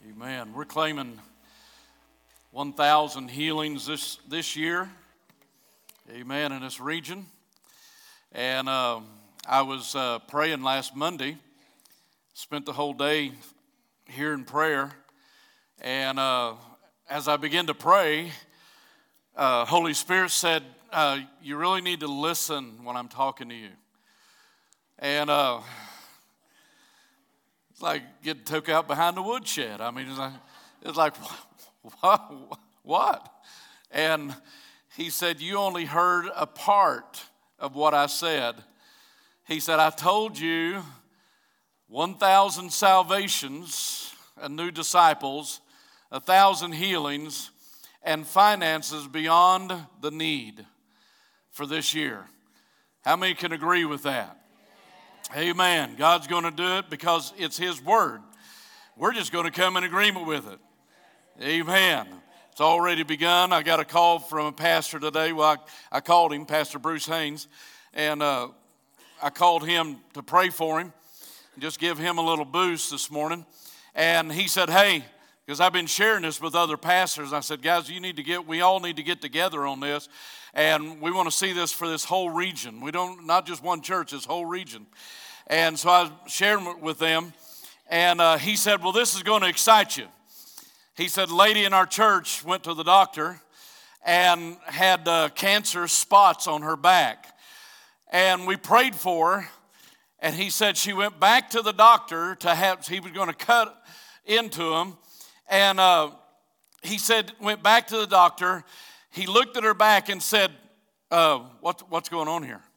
Amen. We're claiming 1,000 healings this year. Amen, in this region. And I was praying last Monday. Spent the whole day here in prayer. And as I began to pray, Holy Spirit said, you really need to listen when I'm talking to you. And it's like getting took out behind the woodshed. I mean, it's like what? And he said, you only heard a part of what I said. He said, I told you 1,000 salvations and new disciples, 1,000 healings, and finances beyond the need for this year. How many can agree with that? Amen. God's going to do it because it's His word. We're just going to come in agreement with it. Amen. It's already begun. I got a call from a pastor today. Well, I called him, Pastor Bruce Haynes, and I called him to pray for him, just give him a little boost this morning. And he said, hey, because I've been sharing this with other pastors. I said, guys, we all need to get together on this. And we want to see this for this whole region. Not just one church, this whole region. And so I was sharing with them. And he said, well, this is going to excite you. He said, a lady in our church went to the doctor and had cancer spots on her back. And we prayed for her. And he said she went back to the doctor he was going to cut into him. And he said, went back to the doctor. He looked at her back and said, what's going on here?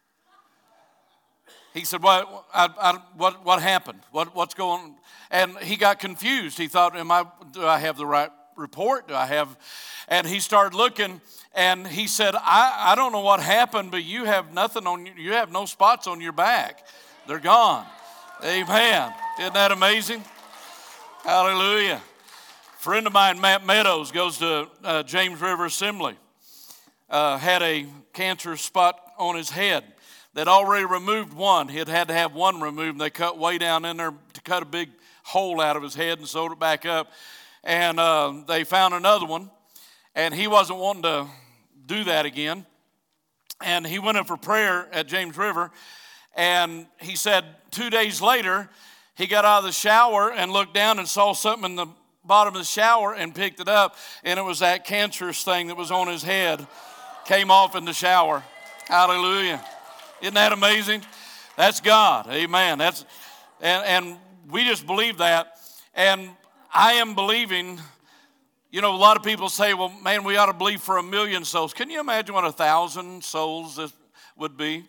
He said, what happened? What's going on? And he got confused. He thought, do I have the right report? And he started looking, and he said, I don't know what happened, but you have you have no spots on your back. They're gone. Amen. Isn't that amazing? Hallelujah. A friend of mine, Matt Meadows, goes to James River Assembly. Had a cancer spot on his head. They'd already removed one. He had to have one removed. They cut way down in there to cut a big hole out of his head and sewed it back up. And they found another one. And he wasn't wanting to do that again. And he went in for prayer at James River. And he said 2 days later, he got out of the shower and looked down and saw something in the bottom of the shower and picked it up. And it was that cancerous thing that was on his head. Came off in the shower. Hallelujah. Isn't that amazing? That's God. Amen. And we just believe that. And I am believing, a lot of people say, well, man, we ought to believe for 1 million souls. Can you imagine what 1,000 souls this would be?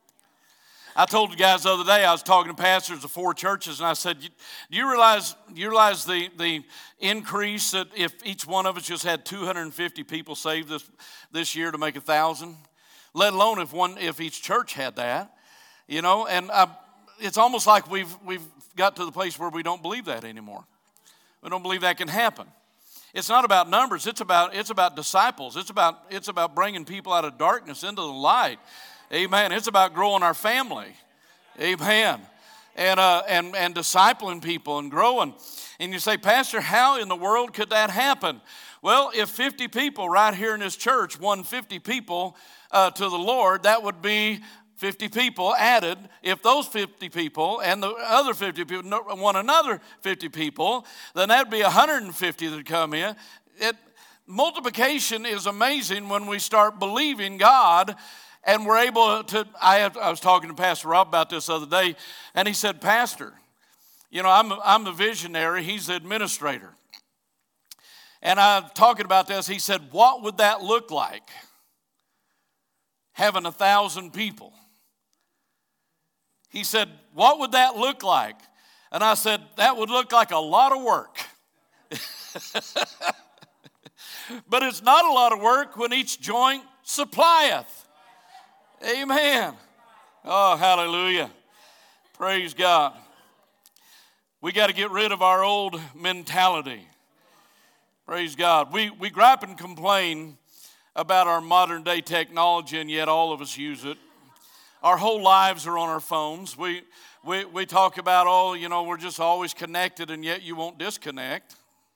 I told the guys the other day, I was talking to pastors of 4 churches, and I said, do you realize the increase that if each one of us just had 250 people saved this year to make 1,000? Let alone if each church had that, and it's almost like we've got to the place where we don't believe that anymore. We don't believe that can happen. It's not about numbers. It's about disciples. It's about bringing people out of darkness into the light. Amen. It's about growing our family. Amen. And discipling people and growing. And you say, Pastor, how in the world could that happen? Well, if 50 people right here in this church won 50 people to the Lord, that would be 50 people added. If those 50 people and the other 50 people won another 50 people, then that would be 150 that come in. Multiplication is amazing when we start believing God. And we're able to, I was talking to Pastor Rob about this the other day, and he said, Pastor, I'm the visionary, he's the administrator. And I'm talking about this, he said, what would that look like? Having 1,000 people. He said, what would that look like? And I said, that would look like a lot of work. But it's not a lot of work when each joint supplieth. Amen. Oh, hallelujah. Praise God. We got to get rid of our old mentality. Praise God. We gripe and complain about our modern day technology, and yet all of us use it. Our whole lives are on our phones. We talk about, we're just always connected, and yet you won't disconnect.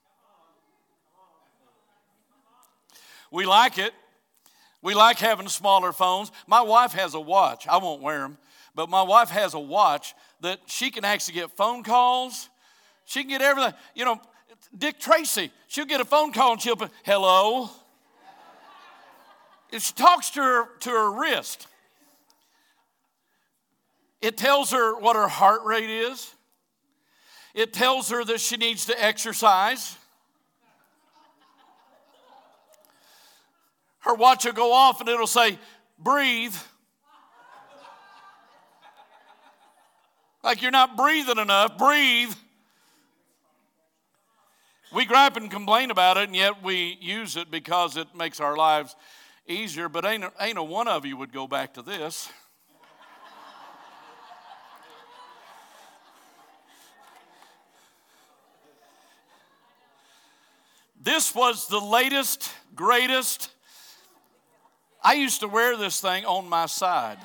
We like it. We like having smaller phones. My wife has a watch. I won't wear them, but my wife has a watch that she can actually get phone calls. She can get everything. Dick Tracy, she'll get a phone call and she'll put, hello. If she talks to her wrist, it tells her what her heart rate is. It tells her that she needs to exercise. Her watch will go off and it'll say, breathe. Like you're not breathing enough, breathe. We gripe and complain about it, and yet we use it because it makes our lives easier. But ain't a one of you would go back to this. This was the latest, greatest. I used to wear this thing on my side.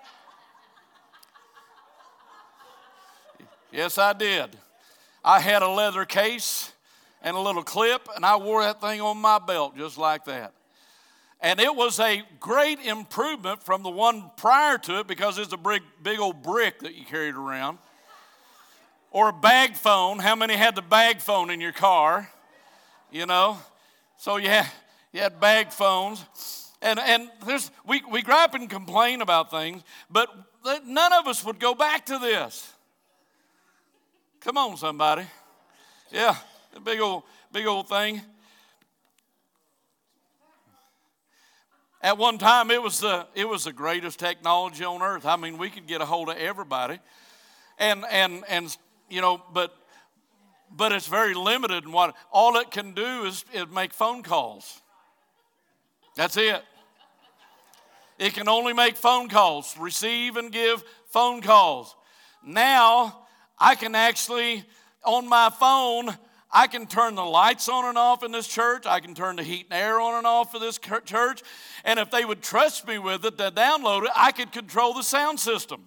Yes, I did. I had a leather case and a little clip, and I wore that thing on my belt just like that. And it was a great improvement from the one prior to it because it's a big old brick that you carried around. Or a bag phone. How many had the bag phone in your car? So you had bag phones. And we gripe and complain about things, but none of us would go back to this. Come on, somebody. Yeah, a big old thing. At one time, it was the greatest technology on earth. I mean, we could get a hold of everybody, and but it's very limited in what all it can do is make phone calls. That's it. It can only make phone calls, receive and give phone calls. Now, I can actually, on my phone, I can turn the lights on and off in this church. I can turn the heat and air on and off for this church. And if they would trust me with it, to download it, I could control the sound system.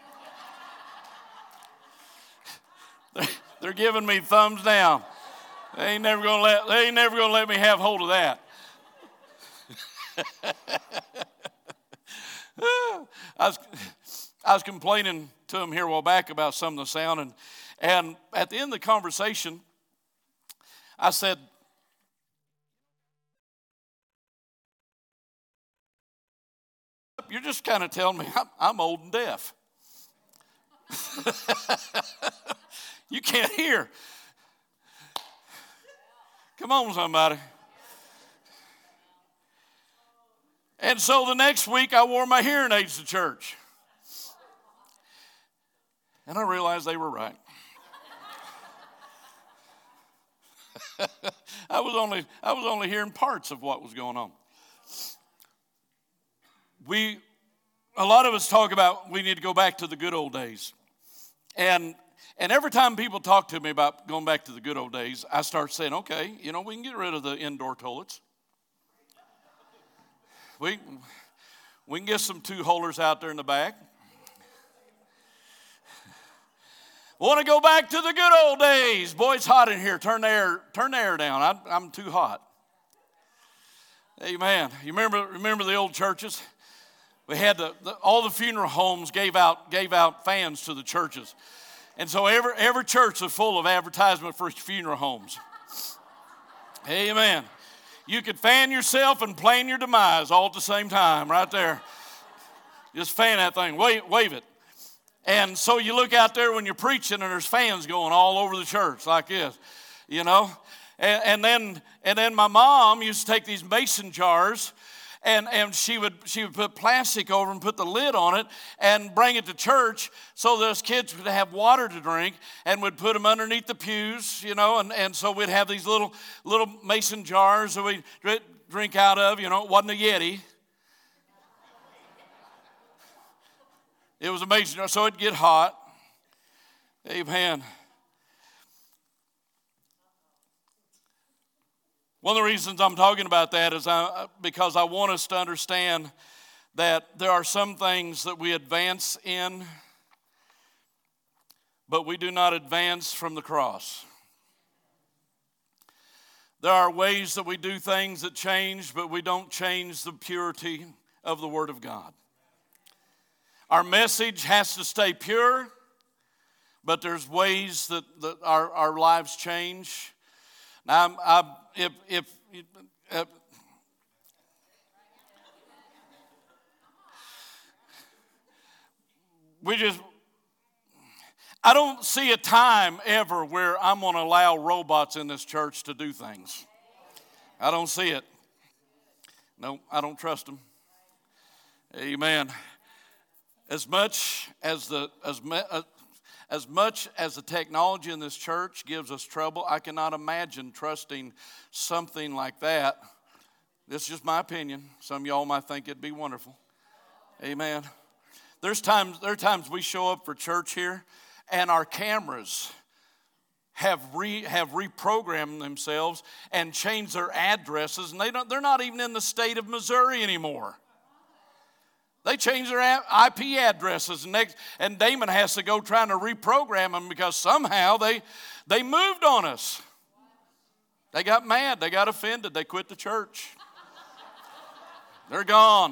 They're giving me thumbs down. They ain't never gonna let me have hold of that. I was complaining to him here a while back about some of the sound, and at the end of the conversation, I said, "You're just kind of telling me I'm old and deaf. You can't hear. Come on, somebody." And so the next week, I wore my hearing aids to church. And I realized they were right. I was only hearing parts of what was going on. A lot of us talk about we need to go back to the good old days. And every time people talk to me about going back to the good old days, I start saying, okay, we can get rid of the indoor toilets. We can get some two-holers out there in the back. Want to go back to the good old days. Boy, it's hot in here. Turn the air down. I'm too hot. Amen. You remember the old churches? We had all the funeral homes gave out fans to the churches. And so every church was full of advertisement for funeral homes. Amen. You could fan yourself and plan your demise all at the same time, right there. Just fan that thing, wave it. And so you look out there when you're preaching and there's fans going all over the church like this, And then my mom used to take these mason jars and she would put plastic over and put the lid on it and bring it to church so those kids would have water to drink and would put them underneath the pews, and so we'd have these little mason jars that we'd drink out of, it wasn't a Yeti. It was a mason jar, so it'd get hot. Amen. One of the reasons I'm talking about that is because I want us to understand that there are some things that we advance in, but we do not advance from the cross. There are ways that we do things that change, but we don't change the purity of the Word of God. Our message has to stay pure, but there's ways that our lives change. Now, I don't see a time ever where I'm going to allow robots in this church to do things. I don't see it. No, I don't trust them. Amen. As much as the technology in this church gives us trouble, I cannot imagine trusting something like that. This is just my opinion. Some of y'all might think it'd be wonderful. Amen. There are times we show up for church here, and our cameras have reprogrammed themselves and changed their addresses, and they're not even in the state of Missouri anymore. They changed their IP addresses, and Damon has to go trying to reprogram them because somehow they moved on us. They got mad. They got offended. They quit the church. They're gone.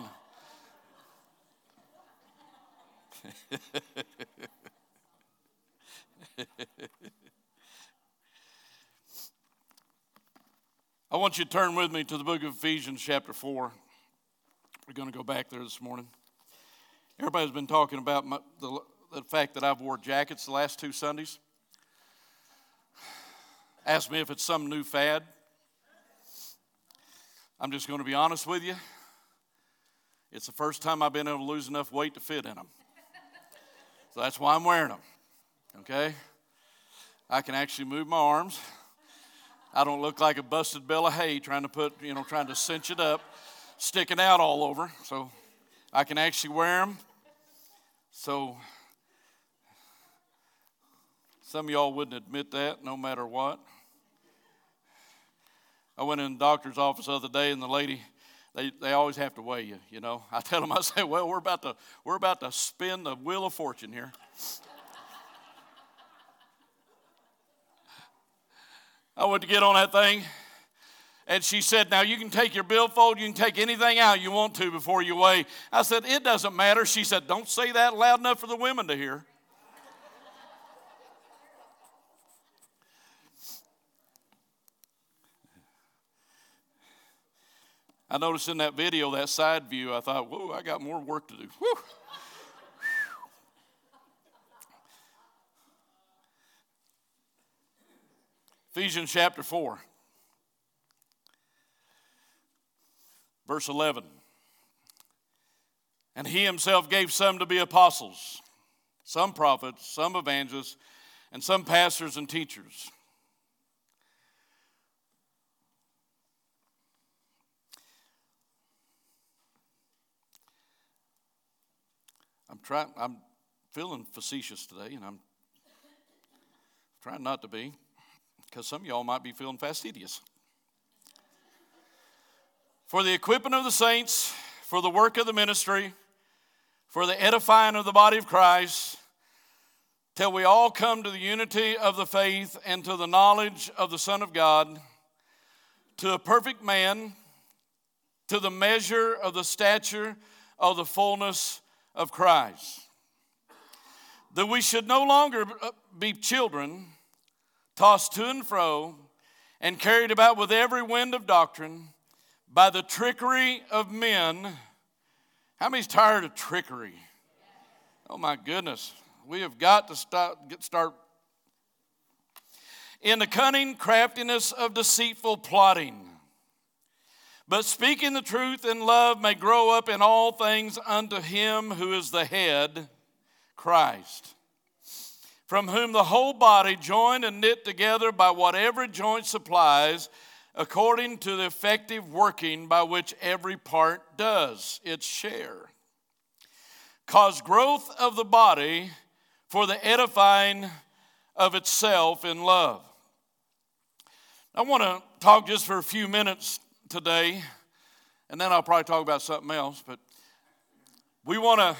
I want you to turn with me to the book of Ephesians chapter 4. We're going to go back there this morning. Everybody's been talking about the fact that I've wore jackets the last 2 Sundays. Ask me if it's some new fad. I'm just going to be honest with you. It's the first time I've been able to lose enough weight to fit in them. So that's why I'm wearing them. Okay? I can actually move my arms. I don't look like a busted bale of hay trying to cinch it up, sticking out all over. So I can actually wear them. So some of y'all wouldn't admit that no matter what. I went in the doctor's office the other day, and the lady, they always have to weigh you, you know. I tell them, I say, well, we're about to spin the wheel of fortune here. I went to get on that thing, and she said, now you can take your billfold, you can take anything out you want to before you weigh. I said, it doesn't matter. She said, don't say that loud enough for the women to hear. I noticed in that video, that side view, I thought, whoa, I got more work to do. Whew. Ephesians chapter 4, verse 11. And he himself gave some to be apostles, some prophets, some evangelists, and some pastors and teachers. I'm feeling facetious today, and I'm trying not to be, because some of y'all might be feeling fastidious. For the equipping of the saints, for the work of the ministry, for the edifying of the body of Christ, till we all come to the unity of the faith and to the knowledge of the Son of God, to a perfect man, to the measure of the stature of the fullness of Christ, that we should no longer be children, tossed to and fro, and carried about with every wind of doctrine, by the trickery of men. How many's tired of trickery? Oh my goodness, we have got to start in the cunning craftiness of deceitful plotting. But speaking the truth in love may grow up in all things unto him who is the head, Christ, from whom the whole body, joined and knit together by what every joint supplies, according to the effective working by which every part does its share, cause growth of the body for the edifying of itself in love. I want to talk just for a few minutes today, and then I'll probably talk about something else, but We want to,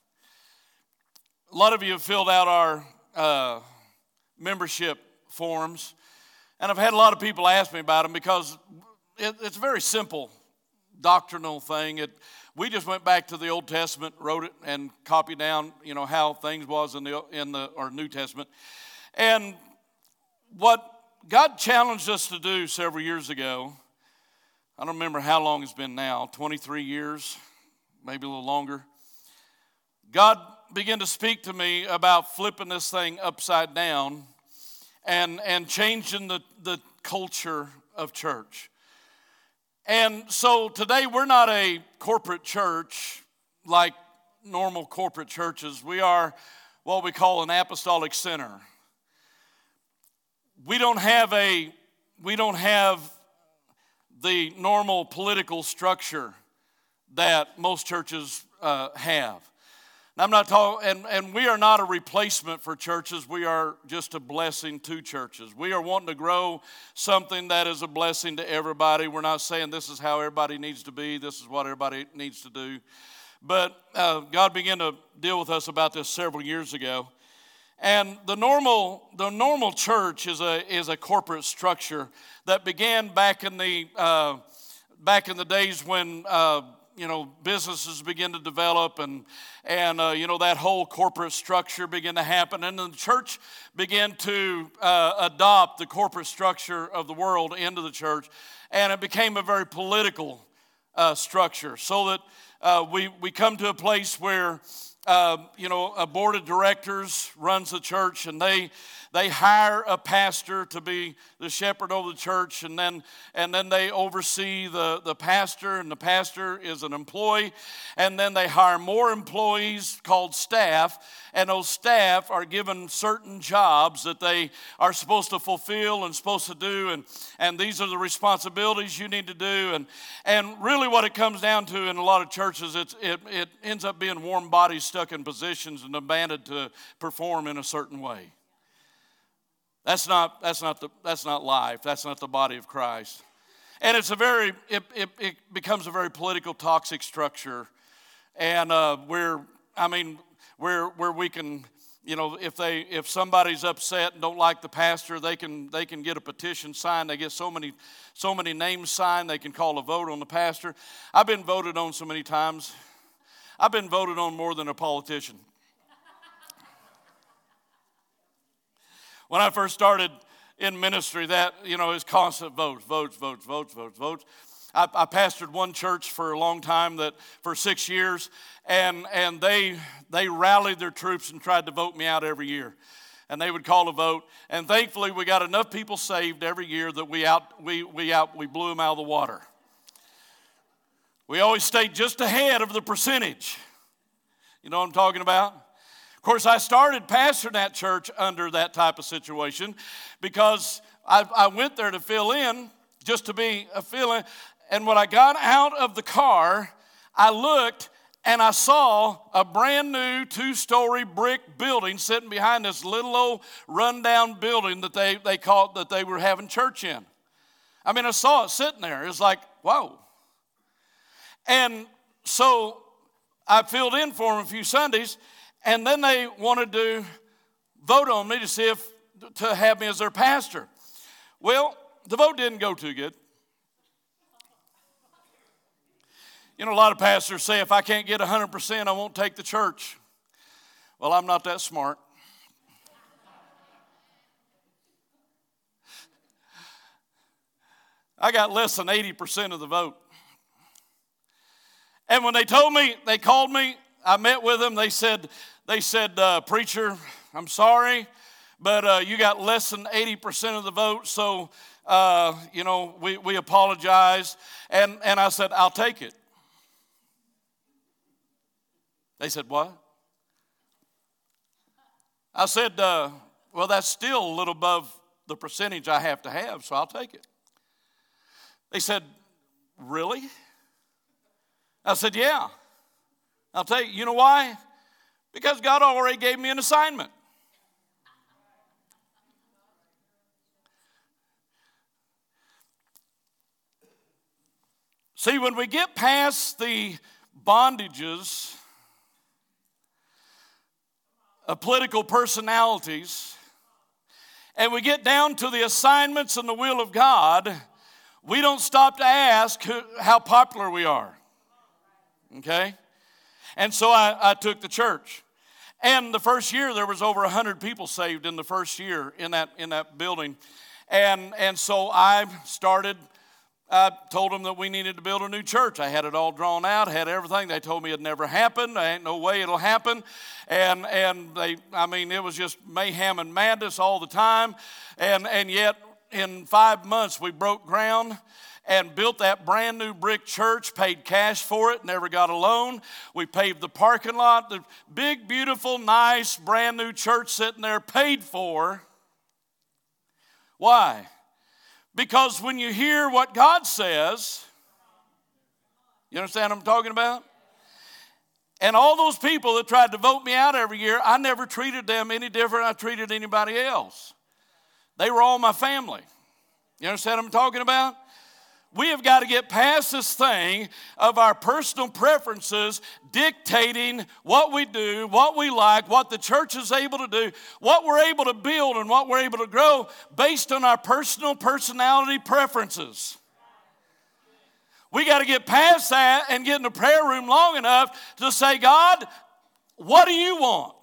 a lot of you have filled out our membership forms, and I've had a lot of people ask me about them because it's a very simple doctrinal thing. We just went back to the Old Testament, wrote it, and copied down, how things was in the New Testament. And what God challenged us to do several years ago, I don't remember how long it's been now, 23 years, maybe a little longer. God began to speak to me about flipping this thing upside down and changing the culture of church. And so today we're not a corporate church like normal corporate churches. We are what we call an apostolic center. We don't have the normal political structure that most churches have. Now, I'm not talking, and we are not a replacement for churches. We are just a blessing to churches. We are wanting to grow something that is a blessing to everybody. We're not saying this is how everybody needs to be. This is what everybody needs to do. But God began to deal with us about this several years ago. And the normal church is a corporate structure that began back in the days when businesses begin to develop and that whole corporate structure began to happen. And then the church began to adopt the corporate structure of the world into the church. And it became a very political structure, so that we come to a place where, a board of directors runs the church, and they hire a pastor to be the shepherd over the church, and then they oversee the pastor, and the pastor is an employee, and then they hire more employees called staff, and those staff are given certain jobs that they are supposed to fulfill and supposed to do, and these are the responsibilities you need to do, and really what it comes down to in a lot of churches, it ends up being warm bodies stuck in positions and demanded to perform in a certain way. That's not life. That's not the body of Christ. And it becomes a very political, toxic structure. And where we can, if somebody's upset and don't like the pastor, they can get a petition signed. They get so many names signed, they can call a vote on the pastor. I've been voted on so many times. I've been voted on more than a politician. When I first started in ministry, that, is constant votes. I pastored one church for a long time, for 6 years, and they rallied their troops and tried to vote me out every year. And they would call a vote, and thankfully we got enough people saved every year that we blew them out of the water. We always stayed just ahead of the percentage. You know what I'm talking about? Of course, I started pastoring that church under that type of situation because I went there to fill in, just to be a fill-in. And when I got out of the car, I looked and I saw a brand new 2-story brick building sitting behind this little old rundown building that they were having church in. I mean, I saw it sitting there. It was like, whoa. And so I filled in for them a few Sundays. And then they wanted to vote on me to have me as their pastor. Well, the vote didn't go too good. A lot of pastors say, if I can't get 100%, I won't take the church. Well, I'm not that smart. I got less than 80% of the vote. And when they called me, I met with them. They said, preacher, I'm sorry, but you got less than 80% of the vote, so, we apologize. And I said, I'll take it. They said, what? I said, well, that's still a little above the percentage I have to have, so I'll take it. They said, really? I said, yeah. I'll tell you, you know why? Because God already gave me an assignment. See, when we get past the bondages political personalities, and we get down to the assignments and the will of God, we don't stop to ask how popular we are. Okay? And so I took the church. And the first year, there was over 100 people saved in the first year in that building. And so I told them that we needed to build a new church. I had it all drawn out, had everything. They told me it'd never happen. There ain't no way it'll happen. And it was just mayhem and madness all the time. And yet, in 5 months, we broke ground and built that brand new brick church, paid cash for it, never got a loan. We paved the parking lot, the big, beautiful, nice, brand new church sitting there, paid for. Why? Because when you hear what God says, you understand what I'm talking about? And all those people that tried to vote me out every year, I never treated them any different than I treated anybody else. They were all my family. You understand what I'm talking about? We have got to get past this thing of our personal preferences dictating what we do, what we like, what the church is able to do, what we're able to build and what we're able to grow based on our personal personality preferences. We got to get past that and get in the prayer room long enough to say, God, what do you want?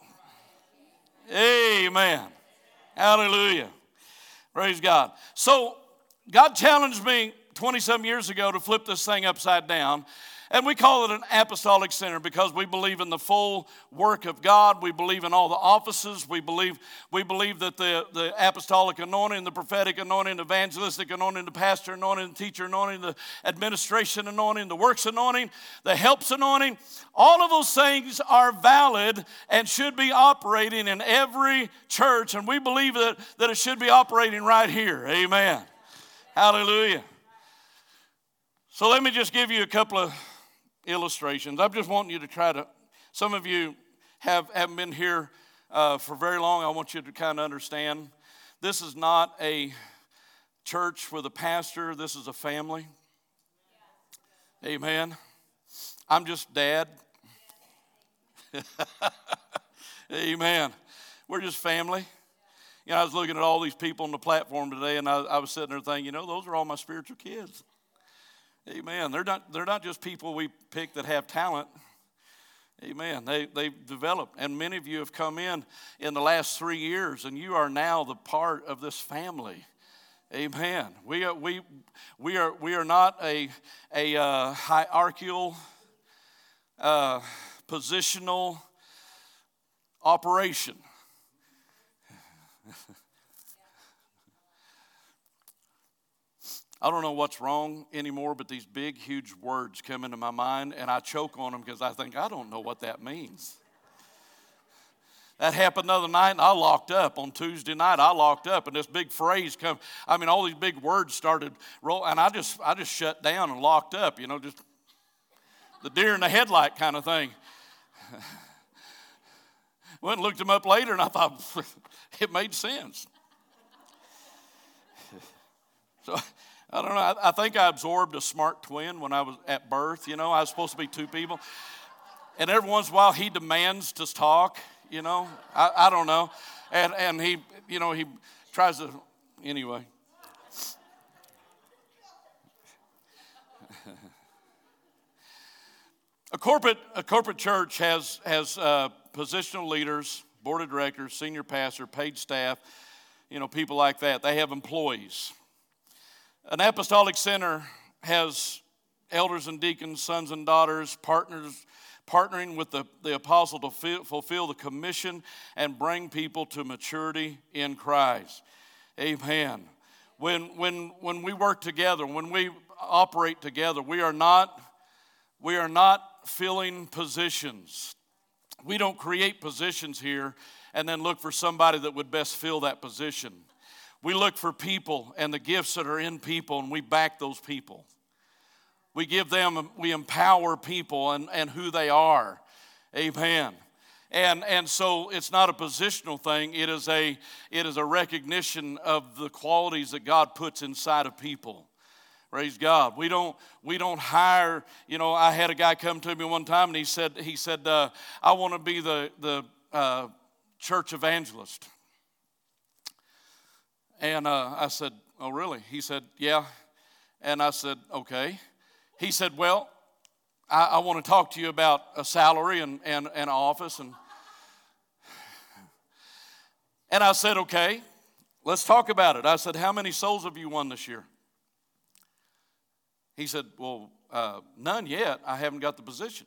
Amen. Hallelujah. Praise God. So God challenged me 20-some years ago to flip this thing upside down. And we call it an apostolic center because we believe in the full work of God. We believe in all the offices. We believe that the apostolic anointing, the prophetic anointing, the evangelistic anointing, the pastor anointing, the teacher anointing, the administration anointing, the works anointing, the helps anointing, all of those things are valid and should be operating in every church. And we believe that it should be operating right here. Amen. Hallelujah. So let me just give you a couple of illustrations. I'm just wanting you to try to, some of you haven't been here for very long. I want you to kind of understand. This is not a church with a pastor. This is a family. Amen. I'm just dad. Amen. We're just family. You know, I was looking at all these people on the platform today, and I was sitting there thinking, those are all my spiritual kids. Amen. They're not just people we pick that have talent. Amen. They've developed, and many of you have come in the last 3 years, and you are now the part of this family. Amen. We are not a hierarchical, positional operation. I don't know what's wrong anymore, but these big, huge words come into my mind, and I choke on them because I think, I don't know what that means. That happened the other night, and I locked up. On Tuesday night, I locked up, and this big phrase come. All these big words started rolling, and I just shut down and locked up, just the deer in the headlight kind of thing. Went and looked them up later, and I thought, it made sense. So I don't know. I think I absorbed a smart twin when I was at birth. I was supposed to be two people. And every once in a while, he demands to talk, I don't know. And he tries to, anyway. A corporate church has positional leaders, board of directors, senior pastor, paid staff, people like that. They have employees. An apostolic center has elders and deacons, sons and daughters, partnering with the apostle to fulfill the commission and bring people to maturity in Christ. Amen. When we work together, when we operate together, we are not filling positions. We don't create positions here and then look for somebody that would best fill that position. We look for people and the gifts that are in people, and we back those people. We empower people and who they are. Amen. And so it's not a positional thing. It is a recognition of the qualities that God puts inside of people. Praise God. We don't hire. I had a guy come to me one time, and he said, I want to be the church evangelist. And I said, oh, really? He said, yeah. And I said, okay. He said, well, I want to talk to you about a salary and an office. And I said, okay, let's talk about it. I said, how many souls have you won this year? He said, well, none yet. I haven't got the position.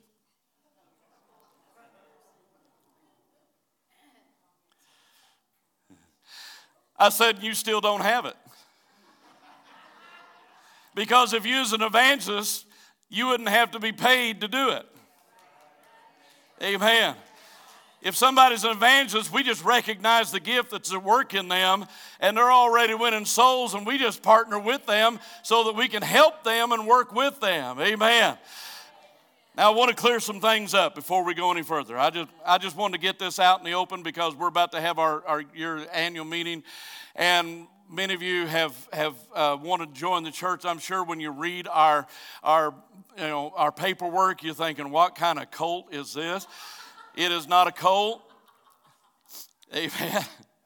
I said, you still don't have it. Because if you was an evangelist, you wouldn't have to be paid to do it. Amen. If somebody's an evangelist, we just recognize the gift that's at work in them, and they're already winning souls, and we just partner with them so that we can help them and work with them. Amen. Now, I want to clear some things up before we go any further. I just wanted to get this out in the open because we're about to have our year annual meeting, and many of you have wanted to join the church. I'm sure when you read our paperwork, you're thinking, what kind of cult is this? It is not a cult. Amen.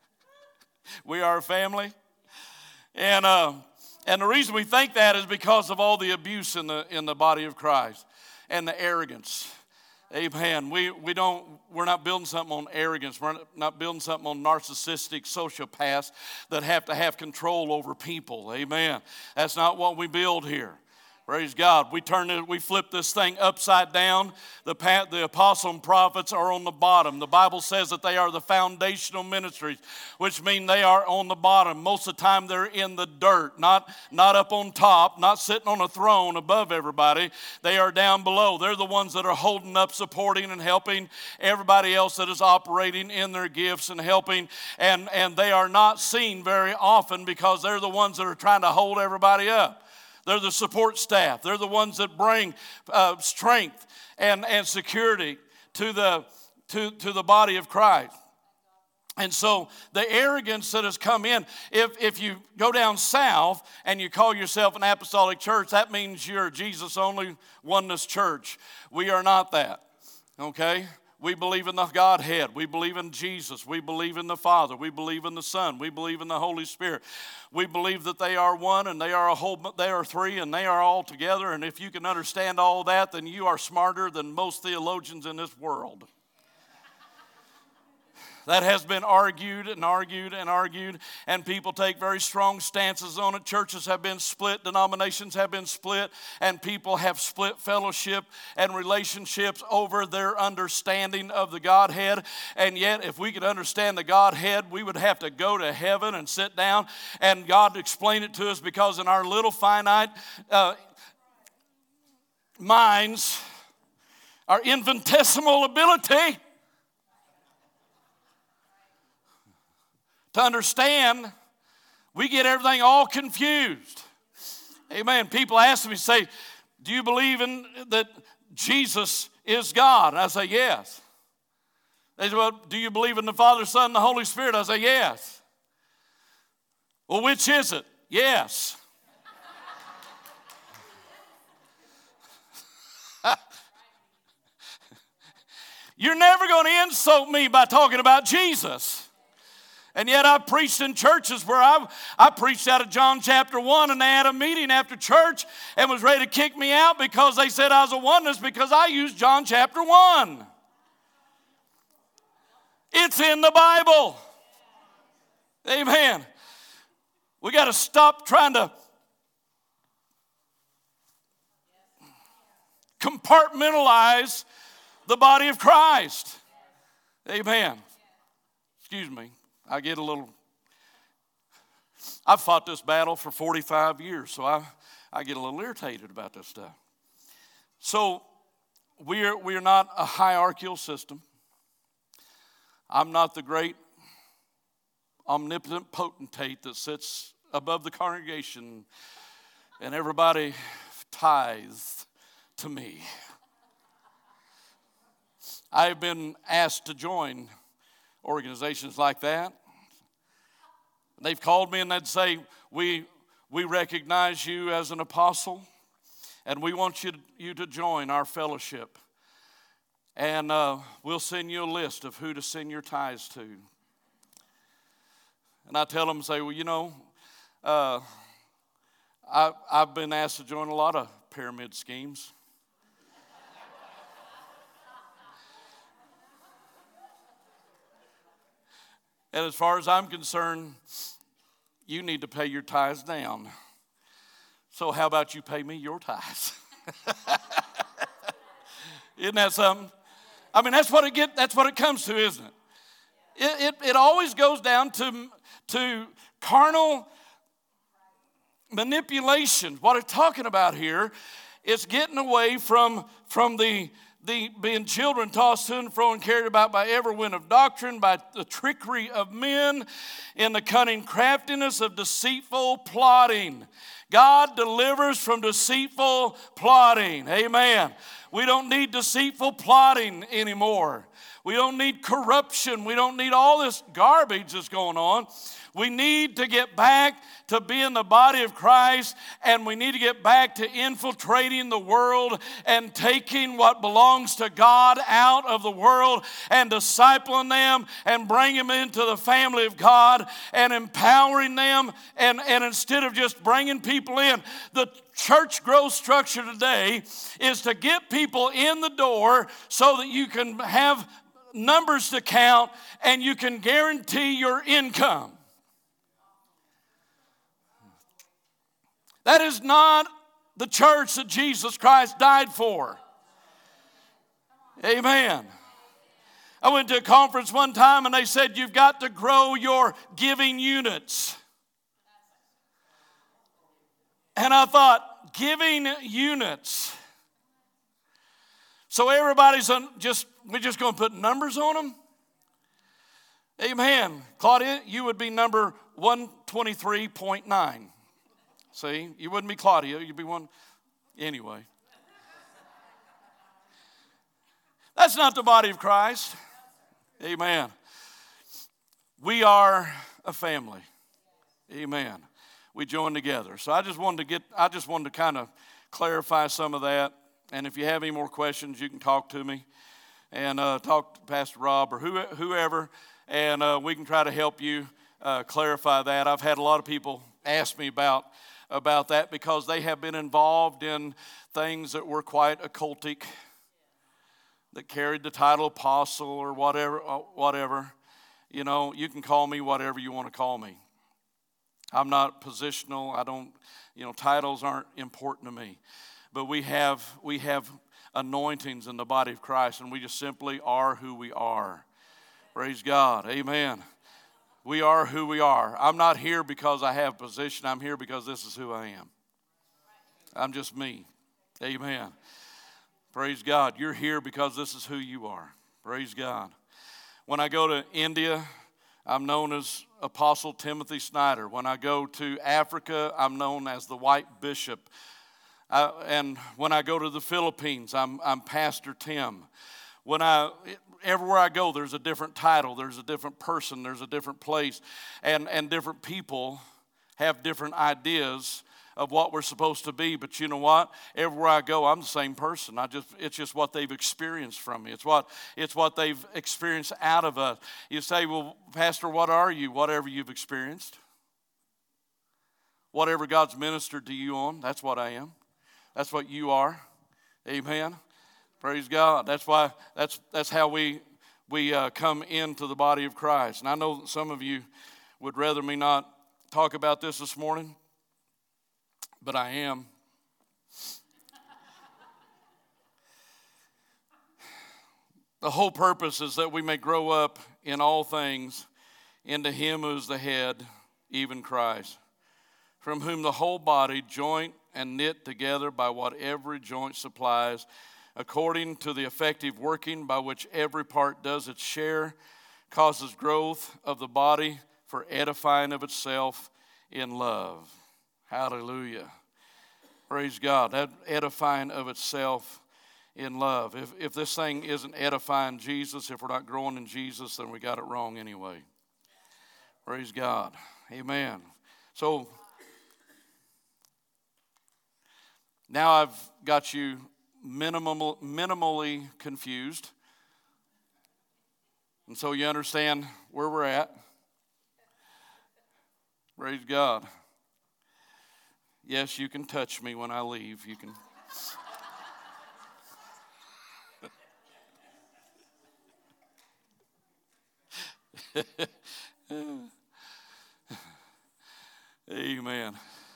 We are a family. And the reason we think that is because of all the abuse in the body of Christ and the arrogance. Amen. We're not building something on arrogance. We're not building something on narcissistic sociopaths that have to have control over people. Amen. That's not what we build here. Praise God. We flip this thing upside down. The apostle and prophets are on the bottom. The Bible says that they are the foundational ministries, which mean they are on the bottom. Most of the time they're in the dirt, not up on top, not sitting on a throne above everybody. They are down below. They're the ones that are holding up, supporting, and helping everybody else that is operating in their gifts and helping. And they are not seen very often because they're the ones that are trying to hold everybody up. They're the support staff. They're the ones that bring strength and security to the body of Christ. And so the arrogance that has come in, if you go down south and you call yourself an apostolic church, that means you're a Jesus-only oneness church. We are not that, okay? We believe in the Godhead. We believe in Jesus. We believe in the Father. We believe in the Son. We believe in the Holy Spirit. We believe that they are one and they are a whole. They are three and they are all together. And if you can understand all that, then you are smarter than most theologians in this world. That has been argued and argued and argued, and people take very strong stances on it. Churches have been split, denominations have been split, and people have split fellowship and relationships over their understanding of the Godhead. And yet, if we could understand the Godhead, we would have to go to heaven and sit down and God explain it to us, because in our little finite minds, our infinitesimal ability to understand, we get everything all confused. Amen. People ask me, say, do you believe in that Jesus is God? And I say, yes. They say, well, do you believe in the Father, Son, and the Holy Spirit? I say, yes. Well, which is it? Yes. You're never going to insult me by talking about Jesus. And yet I've preached in churches where I preached out of John chapter 1, and they had a meeting after church and was ready to kick me out because they said I was a oneness because I used John chapter 1. It's in the Bible. Amen. We got to stop trying to compartmentalize the body of Christ. Amen. Excuse me. I've fought this battle for 45 years, so I get a little irritated about this stuff. So we are not a hierarchical system. I'm not the great omnipotent potentate that sits above the congregation and everybody tithes to me. I've been asked to join organizations like that. They've called me and they'd say, we recognize you as an apostle and we want you to join our fellowship. And we'll send you a list of who to send your tithes to. And I tell them, say, well, you know, I've been asked to join a lot of pyramid schemes. And as far as I'm concerned, you need to pay your tithes down. So how about you pay me your tithes? Isn't that something? I mean, that's what it comes to, isn't it? It always goes down to carnal manipulation. What I'm talking about here is getting away from the being children tossed to and fro and carried about by every wind of doctrine, by the trickery of men, in the cunning craftiness of deceitful plotting. God delivers from deceitful plotting. Amen. We don't need deceitful plotting anymore. We don't need corruption. We don't need all this garbage that's going on. We need to get back to being the body of Christ, and we need to get back to infiltrating the world and taking what belongs to God out of the world and discipling them and bringing them into the family of God and empowering them. And instead of just bringing people in, the church growth structure today is to get people in the door so that you can have numbers to count and you can guarantee your income. That is not the church that Jesus Christ died for. Amen. I went to a conference one time and they said, you've got to grow your giving units. And I thought, giving units. So everybody's we're just going to put numbers on them? Amen. Claudia, you would be number 123.9. See, you wouldn't be Claudia, you'd be one anyway. That's not the body of Christ. Amen. We are a family. Amen. We join together. So I just wanted to kind of clarify some of that. And if you have any more questions, you can talk to me and talk to Pastor Rob or whoever, and we can try to help you clarify that. I've had a lot of people ask me about that because they have been involved in things that were quite occultic, that carried the title apostle or whatever. You know, you can call me whatever you want to call me. I'm not positional. Titles aren't important to me. But we have anointings in the body of Christ, and we just simply are who we are. Praise God. Amen. We are who we are. I'm not here because I have position. I'm here because this is who I am. I'm just me. Amen. Praise God. You're here because this is who you are. Praise God. When I go to India, I'm known as Apostle Timothy Snyder. When I go to Africa, I'm known as the White Bishop. And when I go to the Philippines, I'm Pastor Tim. Everywhere I go, there's a different title, there's a different person, there's a different place, and different people have different ideas of what we're supposed to be. But you know what? Everywhere I go, I'm the same person. It's just what they've experienced from me. It's what they've experienced out of us. You say, well, Pastor, what are you? Whatever you've experienced. Whatever God's ministered to you on, that's what I am. That's what you are. Amen. Praise God. That's how we come into the body of Christ. And I know that some of you would rather me not talk about this morning, but I am. The whole purpose is that we may grow up in all things into Him who is the head, even Christ, from whom the whole body, joint and knit together by what every joint supplies, according to the effective working by which every part does its share, causes growth of the body for edifying of itself in love. Hallelujah. Praise God. That edifying of itself in love. If this thing isn't edifying Jesus, if we're not growing in Jesus, then we got it wrong anyway. Praise God. Amen. So now I've got you minimally confused And so you understand where we're at. Praise God. Yes, you can touch me when I leave. You can. Amen.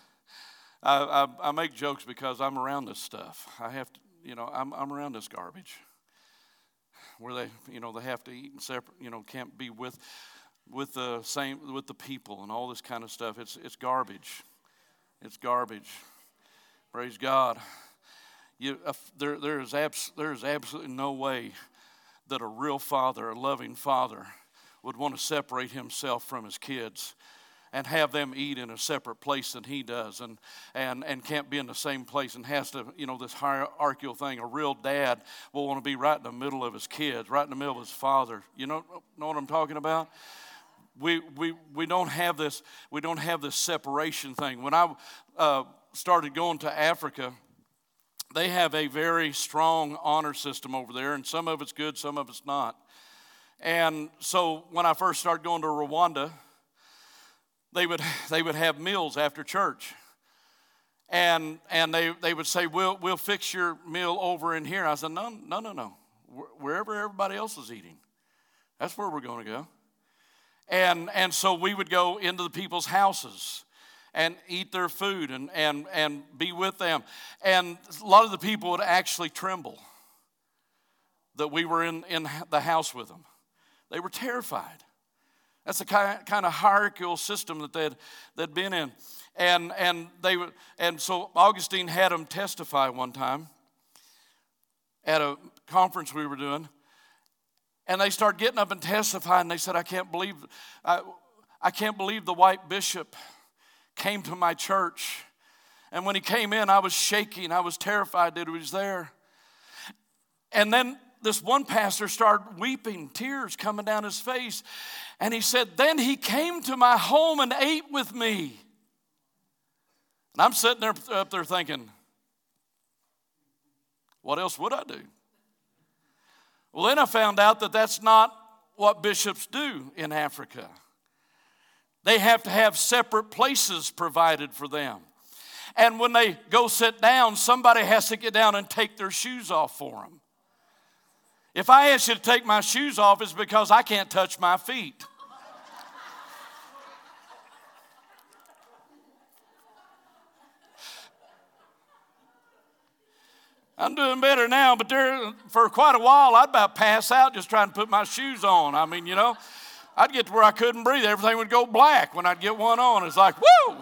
I make jokes because I'm around this stuff. I have to, I'm around this garbage where they have to eat and separate, can't be with the people and all this kind of stuff. It's garbage. It's garbage. Praise God. There is absolutely no way that a real father, a loving father, would want to separate himself from his kids and have them eat in a separate place than he does, and can't be in the same place, and has to, this hierarchical thing. A real dad will want to be right in the middle of his kids, right in the middle of his father. You know what I'm talking about? We don't have this separation thing. When I started going to Africa, they have a very strong honor system over there, and some of it's good, some of it's not. And so when I first started going to Rwanda, they would have meals after church, and they would say, we'll fix your meal over in here. I said, no. Wherever everybody else is eating, that's where we're going to go. And so we would go into the people's houses and eat their food and be with them. And a lot of the people would actually tremble that we were in the house with them. They were terrified. That's the kind of hierarchical system that they'd been in. And so Augustine had them testify one time at a conference we were doing. And they started getting up and testifying. They said, I can't believe the white bishop came to my church. And when he came in, I was shaking. I was terrified that he was there. And then this one pastor started weeping, tears coming down his face. And he said, then he came to my home and ate with me. And I'm sitting there up there thinking, what else would I do? Well, then I found out that that's not what bishops do in Africa. They have to have separate places provided for them. And when they go sit down, somebody has to get down and take their shoes off for them. If I ask you to take my shoes off, it's because I can't touch my feet. I'm doing better now, but for quite a while, I'd about pass out just trying to put my shoes on. I mean, I'd get to where I couldn't breathe. Everything would go black when I'd get one on. It's like, whoo!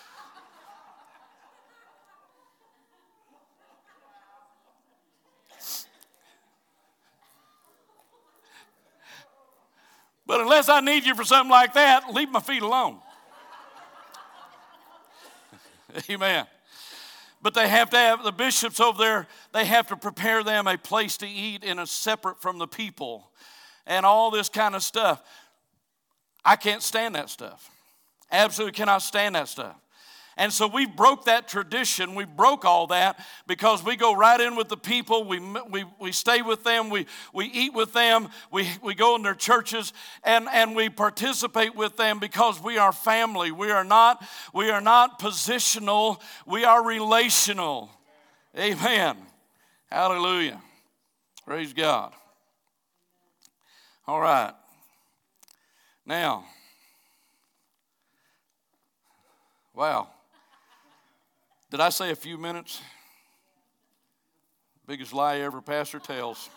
But unless I need you for something like that, leave my feet alone. Amen. But they have to have, the bishops over there, they have to prepare them a place to eat in a separate from the people and all this kind of stuff. I can't stand that stuff. Absolutely cannot stand that stuff. And so we broke that tradition. We broke all that because we go right in with the people. We stay with them. We eat with them. We go in their churches and we participate with them because we are family. We are not positional. We are relational. Amen. Hallelujah. Praise God. All right. Now, wow. Did I say a few minutes? Biggest lie ever pastor tells.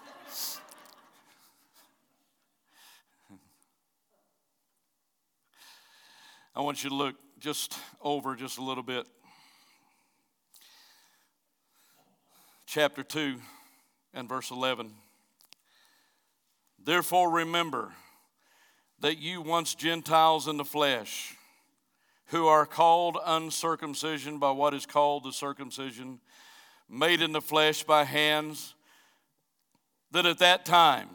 I want you to look just a little bit. Chapter 2 and verse 11. Therefore remember that you once Gentiles in the flesh, who are called uncircumcision by what is called the circumcision, made in the flesh by hands, that at that time,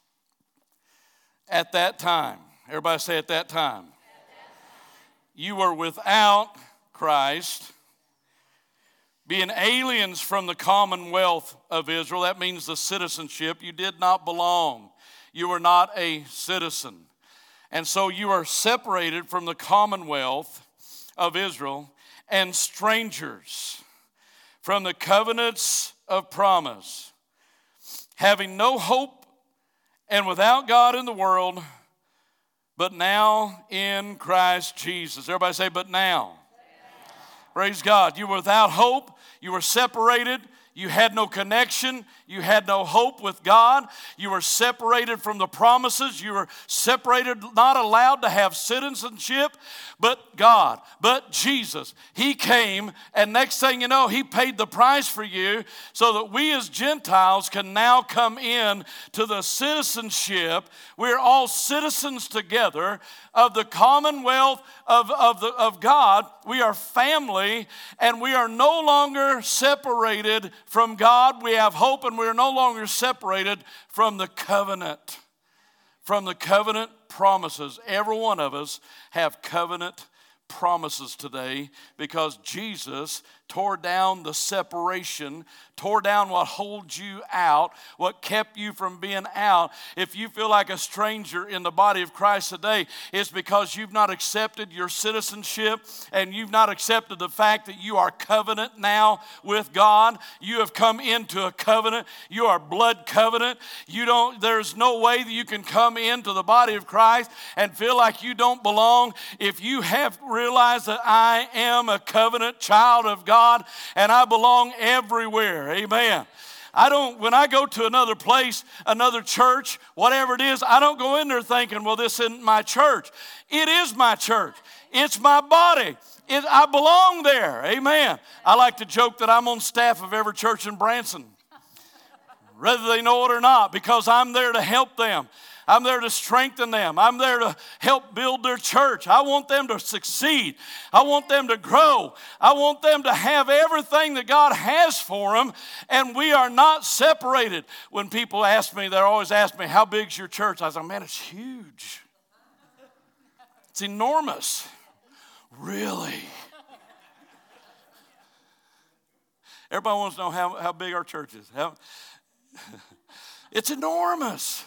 everybody say at that time, you were without Christ, being aliens from the commonwealth of Israel. That means the citizenship. You did not belong. You are not a citizen. And so you are separated from the commonwealth of Israel and strangers from the covenants of promise, having no hope and without God in the world, but now in Christ Jesus. Everybody say, but now. Praise God. You were without hope. You were separated. You had no connection. You had no hope with God. You were separated from the promises. You were separated, not allowed to have citizenship, but God, but Jesus. He came, and next thing you know, He paid the price for you so that we as Gentiles can now come in to the citizenship. We're all citizens together of the commonwealth of God. We are family, and we are no longer separated from God. We have hope, and we are no longer separated from the covenant promises. Every one of us have covenant promises today because Jesus tore down the separation, tore down what holds you out, what kept you from being out. If you feel like a stranger in the body of Christ today, it's because you've not accepted your citizenship and you've not accepted the fact that you are covenant now with God. You have come into a covenant. You are blood covenant. There's no way that you can come into the body of Christ and feel like you don't belong. If you have realized that I am a covenant child of God, and I belong everywhere. Amen. When I go to another place, another church, whatever it is, I don't go in there thinking, well, this isn't my church. It is my church. It's my body. I belong there. Amen. I like to joke that I'm on staff of every church in Branson, whether they know it or not, because I'm there to help them. I'm there to strengthen them. I'm there to help build their church. I want them to succeed. I want them to grow. I want them to have everything that God has for them, and we are not separated. When people ask me, they always ask me, how big's your church? I say, man, it's huge. It's enormous. Really? Everybody wants to know how big our church is. It's enormous.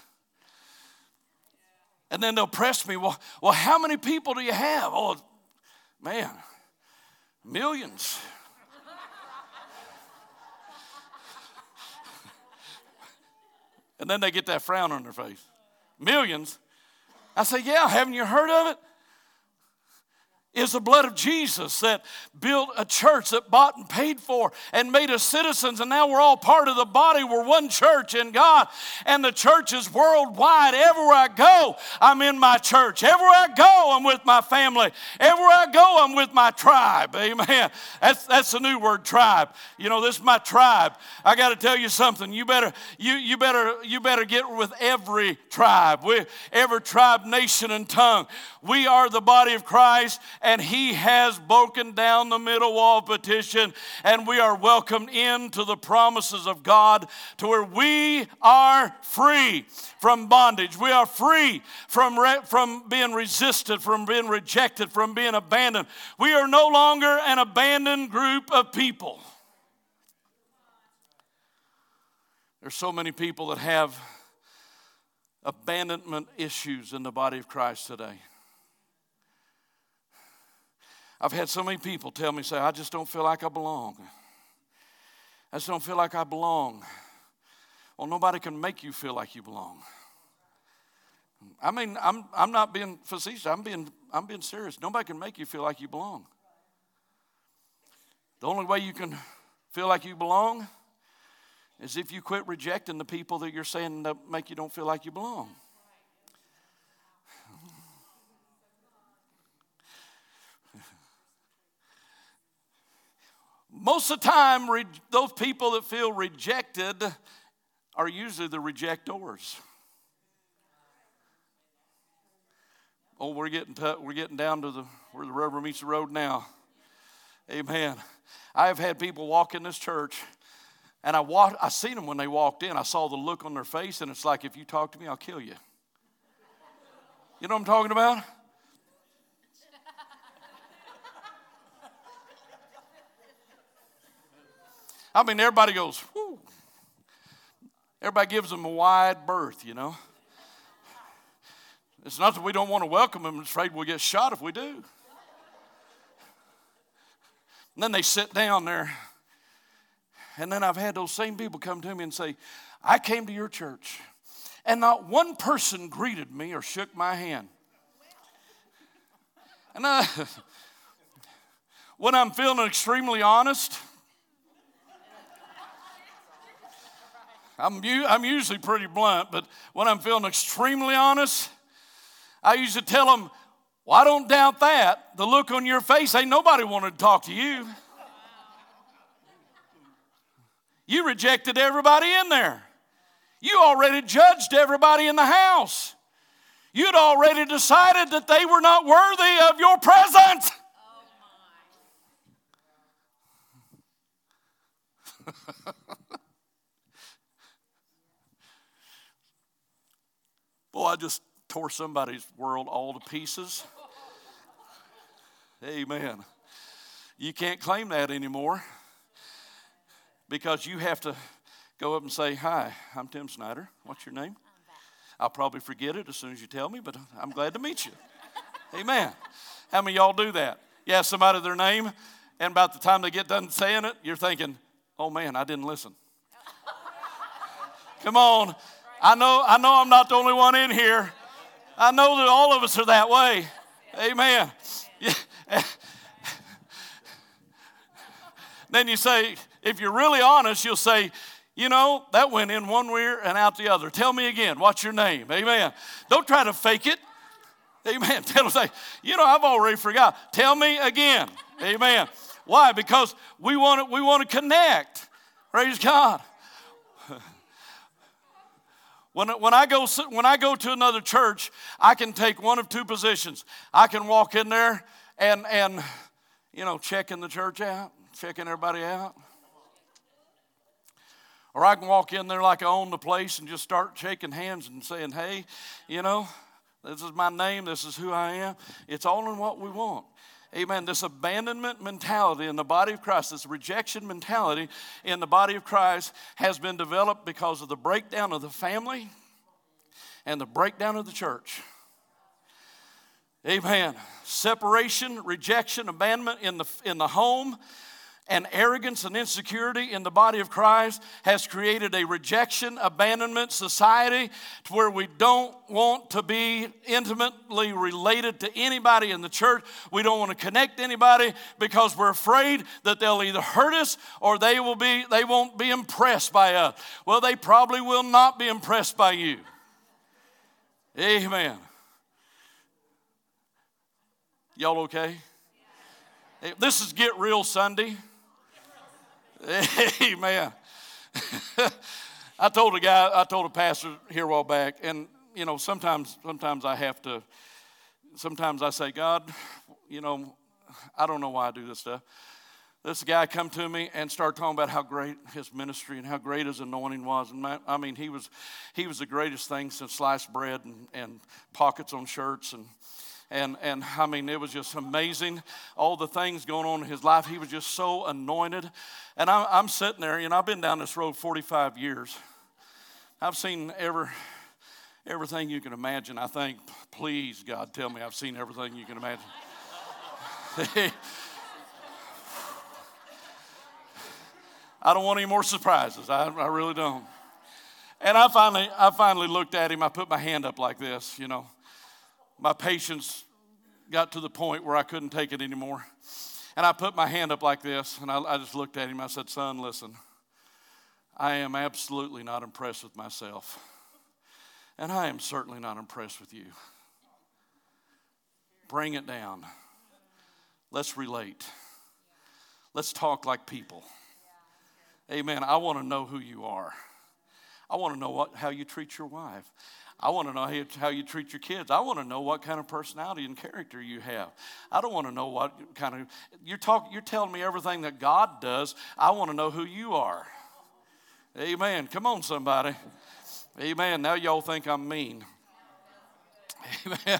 And then they'll press me, well, how many people do you have? Oh, man, millions. And then they get that frown on their face. Millions? I say, yeah, haven't you heard of it? It's the blood of Jesus that built a church that bought and paid for and made us citizens, and now we're all part of the body. We're one church in God, and the church is worldwide. Everywhere I go, I'm in my church. Everywhere I go, I'm with my family. Everywhere I go, I'm with my tribe. Amen. That's the new word, tribe. You know, this is my tribe. I got to tell you something. You better get with every tribe, every tribe, nation, and tongue. We are the body of Christ, and He has broken down the middle wall of petition, and we are welcomed into the promises of God to where we are free from bondage. We are free from being resisted, from being rejected, from being abandoned. We are no longer an abandoned group of people. There's so many people that have abandonment issues in the body of Christ today. I've had so many people tell me, say, I just don't feel like I belong. I just don't feel like I belong. Well, nobody can make you feel like you belong. I mean, I'm not being facetious. I'm being serious. Nobody can make you feel like you belong. The only way you can feel like you belong is if you quit rejecting the people that you're saying that make you don't feel like you belong. Most of the time, those people that feel rejected are usually the rejectors. Oh, we're getting down to where the rubber meets the road now. Amen. I have had people walk in this church, and I seen them when they walked in. I saw the look on their face, and it's like, if you talk to me, I'll kill you. You know what I'm talking about? I mean, everybody goes, whoo. Everybody gives them a wide berth, you know. It's not that we don't want to welcome them. I'm afraid we'll get shot if we do. And then they sit down there. And then I've had those same people come to me and say, I came to your church, and not one person greeted me or shook my hand. And when I'm feeling extremely honest, I'm usually pretty blunt, but when I'm feeling extremely honest, I usually tell them, well, I don't doubt that. The look on your face, ain't nobody wanted to talk to you. You rejected everybody in there. You already judged everybody in the house. You'd already decided that they were not worthy of your presence. Boy, I just tore somebody's world all to pieces. Amen. You can't claim that anymore because you have to go up and say, hi, I'm Tim Snyder. What's your name? I'll probably forget it as soon as you tell me, but I'm glad to meet you. Amen. How many of y'all do that? You ask somebody their name, and about the time they get done saying it, you're thinking, oh man, I didn't listen. Come on. I know I'm not the only one in here. I know that all of us are that way. Amen. Yeah. Then you say, if you're really honest, you'll say, you know, that went in one ear and out the other. Tell me again, what's your name? Amen. Don't try to fake it. Amen. Tell them, say, you know, I've already forgot. Tell me again. Amen. Why? Because we want to connect. Praise God. When I go to another church, I can take one of two positions. I can walk in there and you know, checking the church out, checking everybody out. Or I can walk in there like I own the place and just start shaking hands and saying, hey, you know, this is my name, this is who I am. It's all in what we want. Amen. This abandonment mentality in the body of Christ, this rejection mentality in the body of Christ has been developed because of the breakdown of the family and the breakdown of the church. Amen. Separation, rejection, abandonment in the home, and arrogance and insecurity in the body of Christ has created a rejection, abandonment society to where we don't want to be intimately related to anybody in the church. We don't want to connect to anybody because we're afraid that they'll either hurt us or they won't be impressed by us. Well, they probably will not be impressed by you. Amen. Y'all okay? This is Get Real Sunday. Amen. I told a pastor here a while back, and you know, sometimes I say, God, you know, I don't know why I do this stuff. This guy come to me and started talking about how great his ministry and how great his anointing was. And I mean, he was the greatest thing since sliced bread and pockets on shirts and I mean, it was just amazing, all the things going on in his life. He was just so anointed. And I'm sitting there, you know, I've been down this road 45 years. I've seen everything you can imagine. I think, please, God, tell me I've seen everything you can imagine. I don't want any more surprises. I really don't. And I finally looked at him. I put my hand up like this, you know. My patience got to the point where I couldn't take it anymore. And I put my hand up like this, and I just looked at him. I said, son, listen, I am absolutely not impressed with myself. And I am certainly not impressed with you. Bring it down. Let's relate. Let's talk like people. Amen. I want to know who you are. I want to know how you treat your wife. I want to know how you treat your kids. I want to know what kind of personality and character you have. I don't want to know what kind of, you're telling me everything that God does. I want to know who you are. Amen. Come on, somebody. Amen. Now y'all think I'm mean. Amen.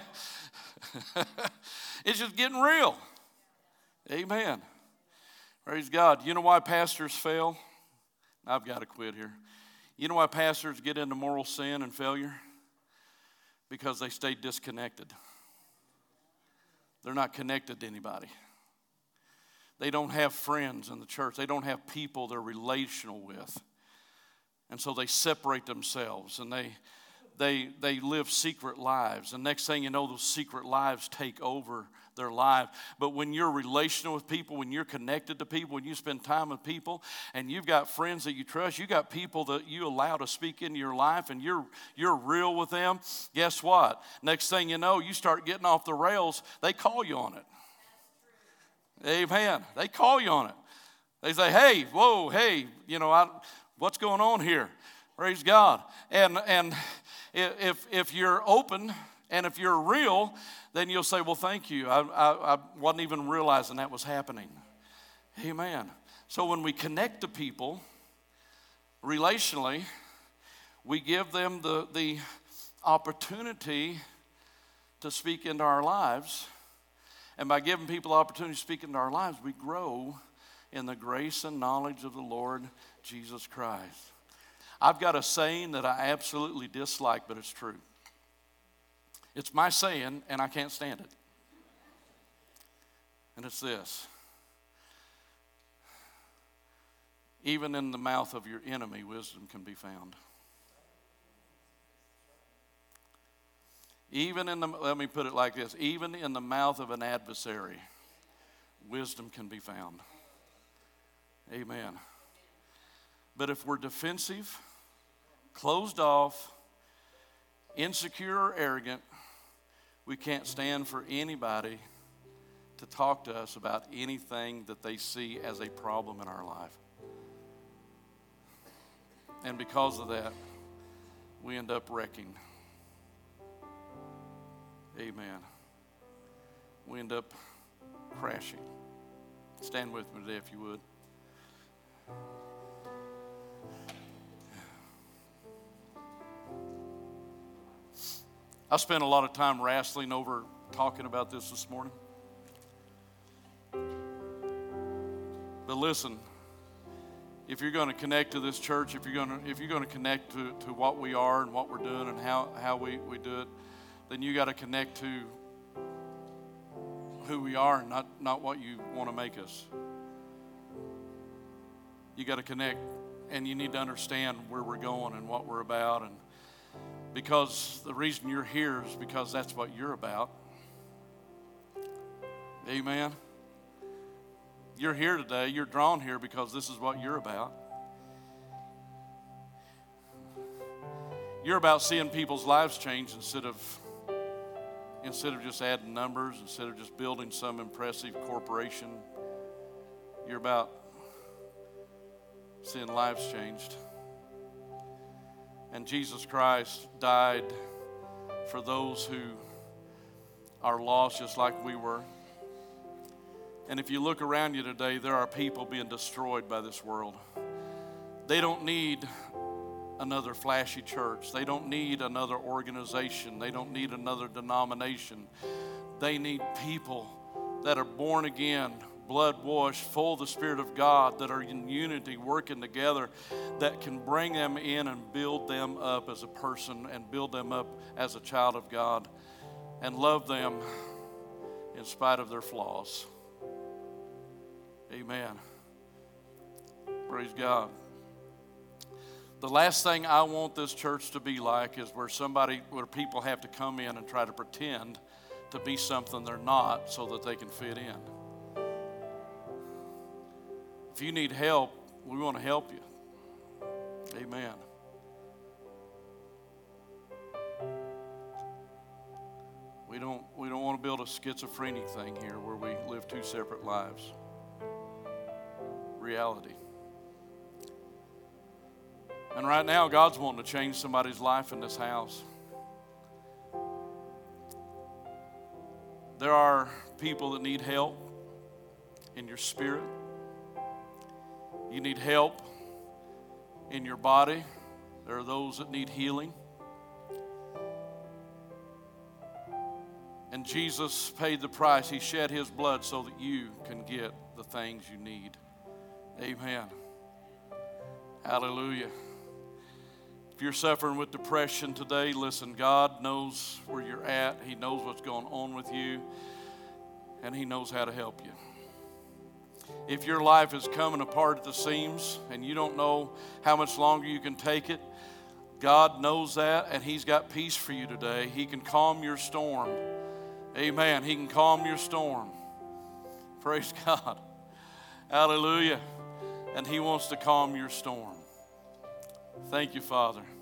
It's just getting real. Amen. Praise God. You know why pastors fail? I've got to quit here. You know why pastors get into moral sin and failure? Because they stayed disconnected. They're not connected to anybody. They don't have friends in the church. They don't have people they're relational with. And so they separate themselves, and they live secret lives. And next thing you know, those secret lives take over their life. But when you're relational with people, when you're connected to people, when you spend time with people, and you've got friends that you trust, you got people that you allow to speak into your life, and you're real with them, guess what? Next thing you know, you start getting off the rails, they call you on it. Amen. They call you on it. They say, hey, whoa, hey, what's going on here? Praise God. And if you're open and if you're real, then you'll say, well, thank you. I wasn't even realizing that was happening. Amen. So when we connect to people relationally, we give them the opportunity to speak into our lives. And by giving people the opportunity to speak into our lives, we grow in the grace and knowledge of the Lord Jesus Christ. I've got a saying that I absolutely dislike, but it's true. It's my saying, and I can't stand it. And it's this: even in the mouth of your enemy, wisdom can be found. Let me put it like this: even in the mouth of an adversary, wisdom can be found. Amen. But if we're defensive, closed off, insecure, or arrogant, we can't stand for anybody to talk to us about anything that they see as a problem in our life. And because of that, we end up wrecking. Amen. We end up crashing. Stand with me today if you would. I spent a lot of time wrestling over talking about this morning. But listen, if you're going to connect to this church, if you're going to connect to what we are and what we're doing and how we do it, then you got to connect to who we are and not what you want to make us. You got to connect, and you need to understand where we're going and what we're about. And because the reason you're here is because that's what you're about. Amen. You're here today. You're drawn here because this is what you're about. You're about seeing people's lives change instead of just adding numbers, instead of just building some impressive corporation. You're about seeing lives changed. And Jesus Christ died for those who are lost just like we were. And if you look around you today, there are people being destroyed by this world. They don't need another flashy church. They don't need another organization. They don't need another denomination. They need people that are born again, blood washed, full of the Spirit of God, that are in unity, working together, that can bring them in and build them up as a person and build them up as a child of God and love them in spite of their flaws. Amen. Praise God. The last thing I want this church to be like is where people have to come in and try to pretend to be something they're not so that they can fit in. If you need help, we want to help you. Amen. We don't want to build a schizophrenic thing here where we live two separate lives. Reality. And right now, God's wanting to change somebody's life in this house. There are people that need help in your spirit. You need help in your body. There are those that need healing. And Jesus paid the price. He shed his blood so that you can get the things you need. Amen. Hallelujah. If you're suffering with depression today, listen, God knows where you're at. He knows what's going on with you, and He knows how to help you. If your life is coming apart at the seams and you don't know how much longer you can take it, God knows that, and He's got peace for you today. He can calm your storm. Amen. He can calm your storm. Praise God. Hallelujah. And He wants to calm your storm. Thank you, Father.